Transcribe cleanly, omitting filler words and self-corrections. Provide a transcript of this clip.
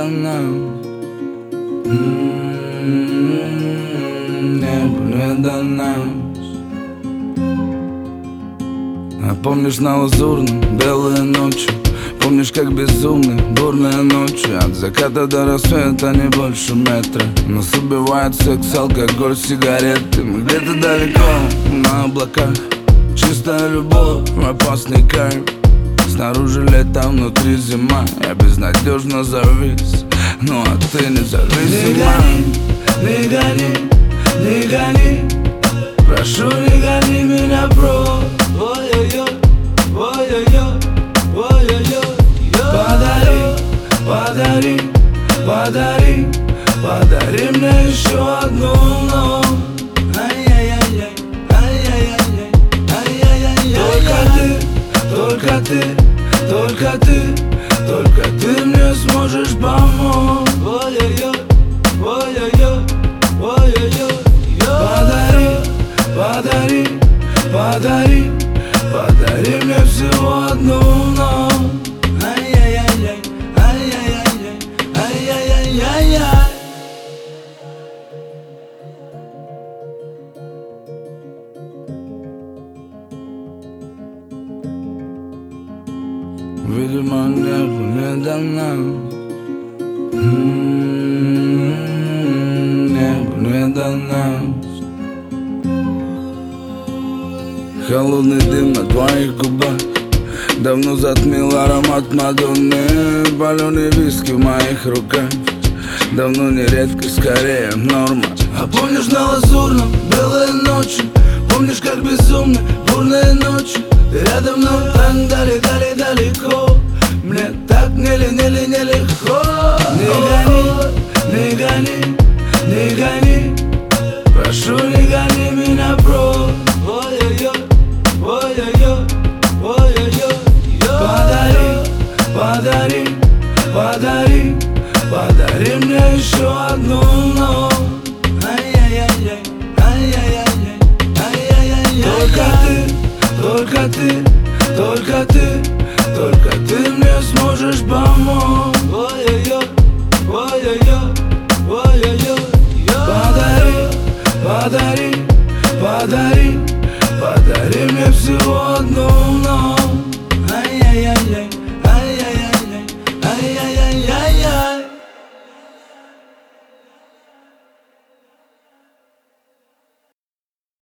дано. Небо не дано. А помнишь на Лазурном белые ночи? Помнишь, как безумны бурные ночи? От заката до рассвета не больше метра. Нас убивает секс, алкоголь, сигареты. Мы где-то далеко, на облаках. Чистая любовь, опасный кайф. Снаружи лето, внутри зима. Я безнадежно завис, ну а ты независима. Не гони, не гони. Прошу, не гони меня прочь. Ой-ой-ой, ой-ой-ой, ой-ой-ой. Подари, подари, подари мне еще одну ночь. Ай-яй-яй-яй, ай-яй-яй-яй, ай-яй-яй-яй. Только ты, только ты, только ты мне сможешь помочь. Ой-ой-ой, ой-ой-ой, ой-ой-ой. Подари, подари, подари мне всего одну ночь. Ай-яй-яй-яй, ай-яй-яй-яй, ай-яй-яй-яй. Видимо, небо не дано. Небо не дано. Холодный дым на твоих губах давно затмил аромат Мадонны. Паленый виски в моих руках давно не редкость, скорее норма. А помнишь на Лазурном белые ночи? Помнишь, как безумны бурные ночи? Ты рядом, но так далеко. Мне так нелегко. Не гони, не гони. Прошу, не гони меня прочь. Ой-ой-ой, ой-ой-ой, ой-ой-ой. Подари, подари, подари мне еще одну ночь. Ай-яй-яй-яй, ай-яй-яй-яй, ай-яй-яй-яй. Только ты, только ты, только ты.